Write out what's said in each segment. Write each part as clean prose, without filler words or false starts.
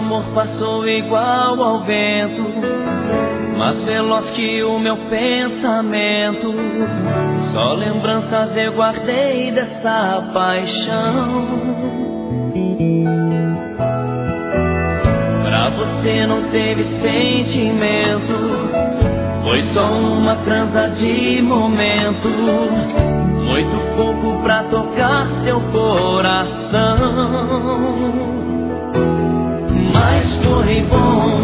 amor passou igual ao vento, mais veloz que o meu pensamento. Só lembranças eu guardei dessa paixão. Pra você não teve sentimento, foi só uma transa de momento, muito pouco pra tocar seu coração. Mas foi bom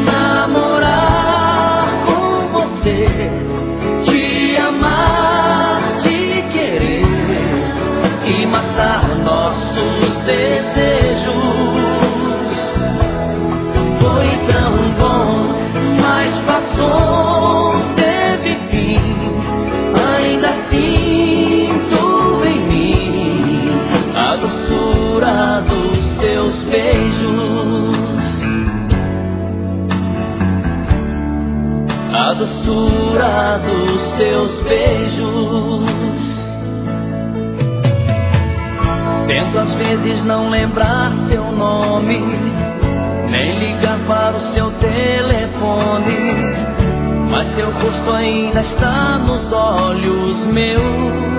namorar com você, te amar, te querer e matar nossos desejos. Foi tão bom, mas passou, teve fim. Ainda sinto em mim a doçura dos seus beijos, a doçura dos seus beijos. Tento às vezes não lembrar seu nome, nem ligar para o seu telefone, mas seu rosto ainda está nos olhos meus.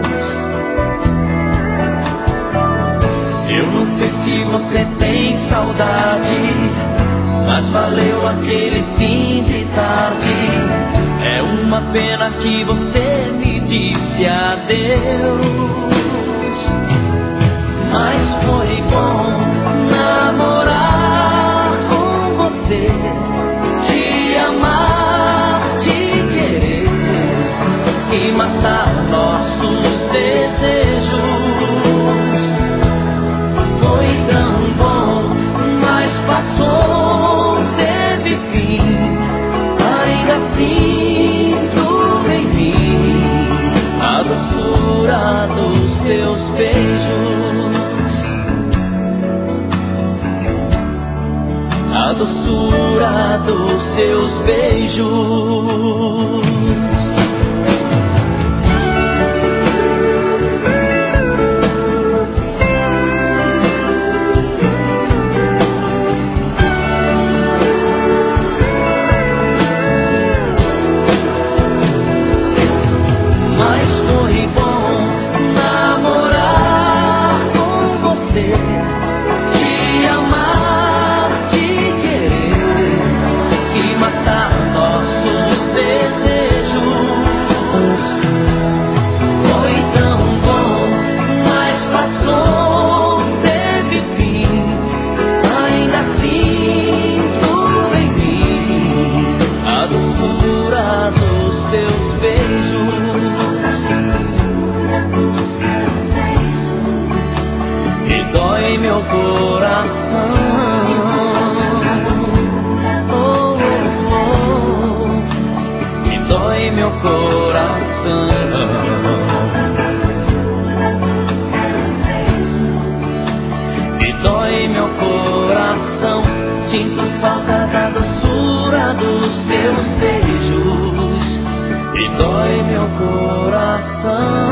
Eu não sei se você tem saudade, mas valeu aquele fim de tarde. É uma pena que você me disse adeus. Mas foi bom namorar com você, te amar, te querer e matar nossos desejos. Foi tão bom, mas passou, teve fim. Ainda sinto em mim a doçura dos seus beijos, a doçura dos seus beijos. Mas foi bom namorar com você, te amar, te querer e matar nossos desejos. Foi tão bom, mas passou, teve fim. Ainda sinto em mim a doçura dos seus beijos, e dói meu coração. Oh, oh, oh. E dói meu coração. E dói meu coração. Sinto falta da doçura dos seus beijos. E dói meu coração.